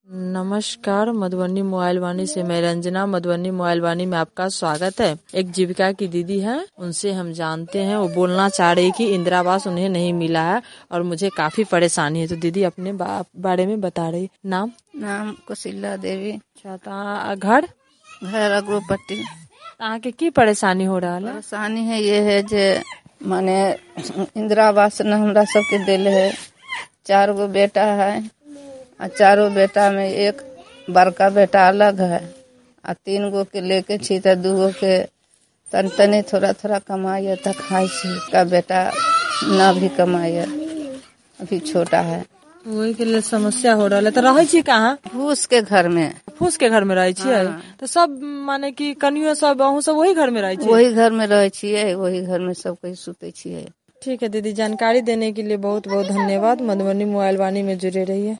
नमस्कार, मधुबनी मोबाइल वाणी से मैं रंजना। मधुबनी मोबाइल वाणी में आपका स्वागत है। एक जीविका की दीदी है, उनसे हम जानते हैं। वो बोलना चाह रही कि इंदिरा आवास उन्हें नहीं मिला है और मुझे काफी परेशानी है। तो दीदी अपने बारे में बता रही। नाम कुशिला देवी। अच्छा, घर अग्रोपट्टी। के की परेशानी हो रहा है? परेशानी है ये है जे माने इंदिरा आवास न हमरा सबके दिल है। 4 गो बेटा है और 4 बेटा में एक बड़का बेटा अलग है और 3 गो के लेके छी तो 2 गो के तनी थोड़ा थोड़ा कमाइए तो खाई छी का बेटा ना भी कमाइए, अभी छोटा है। वही के लिए समस्या हो रहा है। तो रहे छी कहाँ? फूस के घर में। फूस के घर में रहे छियै? हाँ। तो सब माने कि कनियो सब अहूँ सब वही घर में रहे छियै? वही घर में रहे छियै, वही घर में सब कोई सुते छियै। ठीक है दीदी, जानकारी देने के लिए बहुत बहुत धन्यवाद। मधुबनी मोबाइल वाणी में जुड़े रहिए।